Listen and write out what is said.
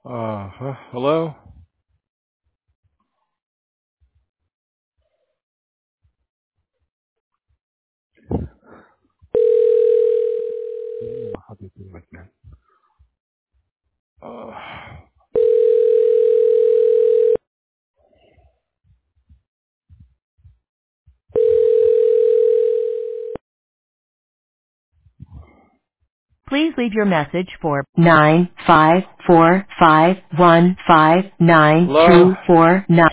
Hello? How do you do it, man? Uh, Please leave your message for 95451592449. Hello?